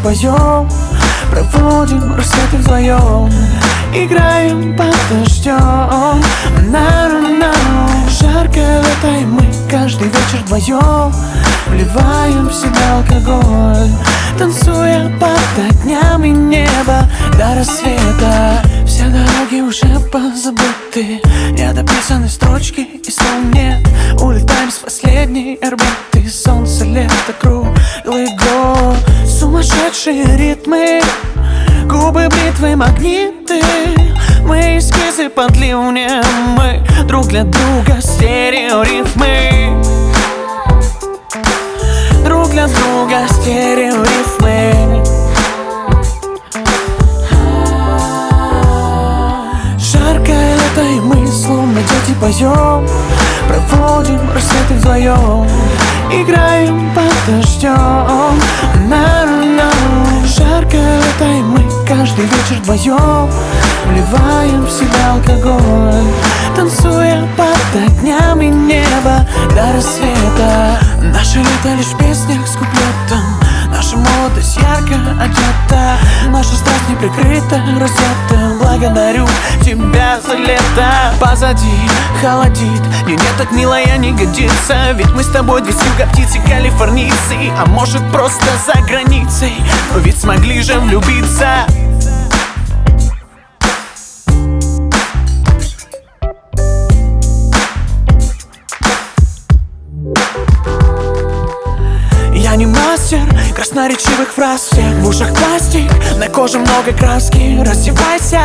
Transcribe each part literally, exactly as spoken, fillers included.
поем, проводим рассветы вдвоем, играем под дождем. На-на-на. Жаркое лето, и мы каждый вечер вдвоем вливаем в себя алкоголь, танцуя под огнями неба до рассвета. Все дороги уже позабыты, недописаны строчки и слов нет. Улетаем с последней орбиты, солнце, лето, круглый год. Сумасшедшие ритмы, губы, бритвы, магниты. Мы эскизы под ливнем, мы друг для друга стереоритмы. Друг для друга стереоритмы. Жаркое лето, и мы словно дети поем, проводим рассветы вдвоем, играем под дождем. На-на-на. Жаркое лето, и мы каждый вечер вдвоем вливаем в себя алкоголь, танцуя под огнями неба до рассвета. Наше лето лишь в песнях с куплетом, наша молодость ярко одета, наша страсть не прикрыта, раздета. Благодарю тебя за лето. Позади холодит, не, нет, так милая не годится, ведь мы с тобой две птицы калифорнийцы, а может просто за границей, но ведь смогли же влюбиться. Я не мастер красноречивых фраз, всех в ушах пластик, на коже много краски. Раздевайся.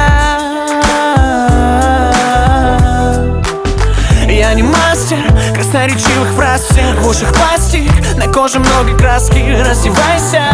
Я не мастер красноречивых фраз, всех в ушах пластик, на коже много краски. Раздевайся.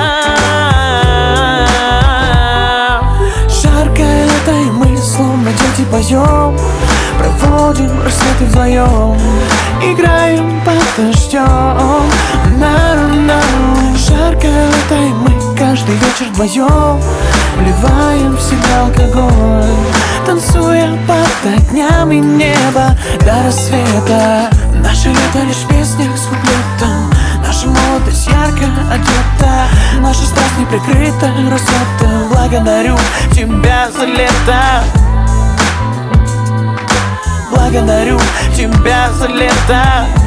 Жаркое лето, и мы словно дети поем, проводим рассветы вдвоем, играем под дождем. На-на-на. Жаркое лето, и мы каждый вечер вдвоем вливаем в себя алкоголь, танцуя под огнями неба до рассвета. Наше лето лишь в песнях с куплетом, наша молодость ярко одета, наша страсть не прикрыта, рассвета. Благодарю тебя за лето. Благодарю тебя за лето.